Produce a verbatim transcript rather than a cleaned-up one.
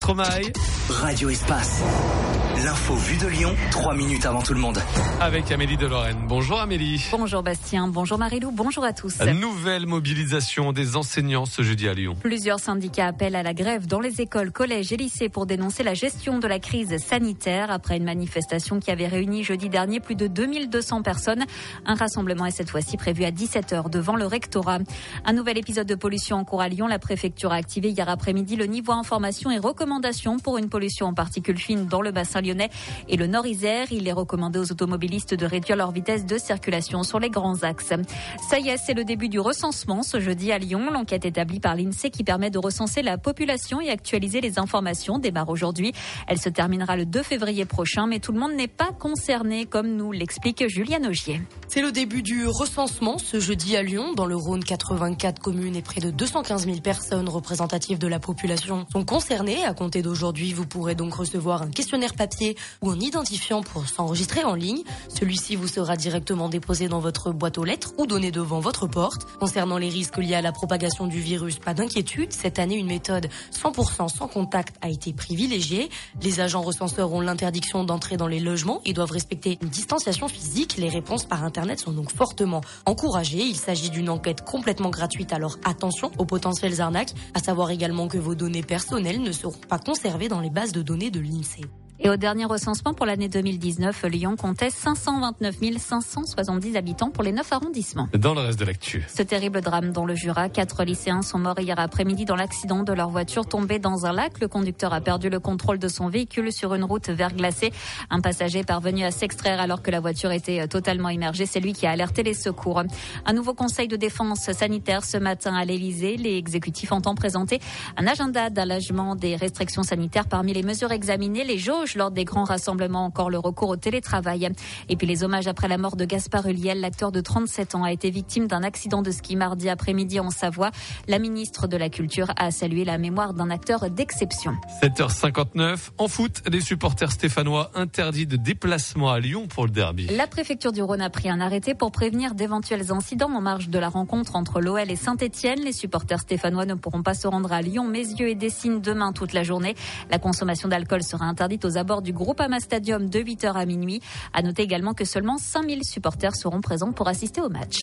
Stromae. Radio Espace. L'info vue de Lyon, trois minutes avant tout le monde. Avec Amélie de Lorraine. Bonjour Amélie. Bonjour Bastien, bonjour Marilou, bonjour à tous. Nouvelle mobilisation des enseignants ce jeudi à Lyon. Plusieurs syndicats appellent à la grève dans les écoles, collèges et lycées pour dénoncer la gestion de la crise sanitaire après une manifestation qui avait réuni jeudi dernier plus de deux mille deux cents personnes. Un rassemblement est cette fois-ci prévu à dix-sept heures devant le rectorat. Un nouvel épisode de pollution en cours à Lyon. La préfecture a activé hier après-midi le niveau information et recommandations pour une pollution en particules fines dans le bassin lyonnais et le Nord-Isère. Il est recommandé aux automobilistes de réduire leur vitesse de circulation sur les grands axes. Ça y est, c'est le début du recensement ce jeudi à Lyon. L'enquête établie par l'INSEE qui permet de recenser la population et actualiser les informations démarre aujourd'hui. Elle se terminera le deux février prochain, mais tout le monde n'est pas concerné, comme nous l'explique Juliane Augier. C'est le début du recensement ce jeudi à Lyon. Dans le Rhône, quatre-vingt-quatre communes et près de deux cent quinze mille personnes représentatives de la population sont concernées. À compter d'aujourd'hui, vous pourrez donc recevoir un questionnaire papier ou un identifiant pour s'enregistrer en ligne. Celui-ci vous sera directement déposé dans votre boîte aux lettres ou donné devant votre porte. Concernant les risques liés à la propagation du virus, pas d'inquiétude. Cette année, une méthode cent pour cent sans contact a été privilégiée. Les agents recenseurs ont l'interdiction d'entrer dans les logements et doivent respecter une distanciation physique. Les réponses par Internet sont donc fortement encouragées. Il s'agit d'une enquête complètement gratuite, alors attention aux potentielles arnaques. À savoir également que vos données personnelles ne seront pas conservées dans les bases de données de l'INSEE. Et au dernier recensement pour l'année deux mille dix-neuf, Lyon comptait cinq cent vingt-neuf mille cinq cent soixante-dix habitants pour les neuf arrondissements. Dans le reste de l'actu. Ce terrible drame dans le Jura, quatre lycéens sont morts hier après-midi dans l'accident de leur voiture tombée dans un lac. Le conducteur a perdu le contrôle de son véhicule sur une route verglacée. Un passager parvenu à s'extraire alors que la voiture était totalement immergée. C'est lui qui a alerté les secours. Un nouveau conseil de défense sanitaire ce matin à l'Elysée. L'exécutif entend présenter un agenda d'allègement des restrictions sanitaires. Parmi les mesures examinées, les jauges lors des grands rassemblements, encore le recours au télétravail. Et puis les hommages après la mort de Gaspard Ulliel. L'acteur de trente-sept ans a été victime d'un accident de ski mardi après-midi en Savoie. La ministre de la Culture a salué la mémoire d'un acteur d'exception. sept heures cinquante-neuf. En foot, les supporters stéphanois interdits de déplacement à Lyon pour le derby. La préfecture du Rhône a pris un arrêté pour prévenir d'éventuels incidents en marge de la rencontre entre l'O L et Saint-Etienne. Les supporters stéphanois ne pourront pas se rendre à Lyon, Mézieux et Dessines demain toute la journée. La consommation d'alcool sera interdite aux abords du Groupama Stadium de huit heures à minuit. À noter également que seulement cinq mille supporters seront présents pour assister au match.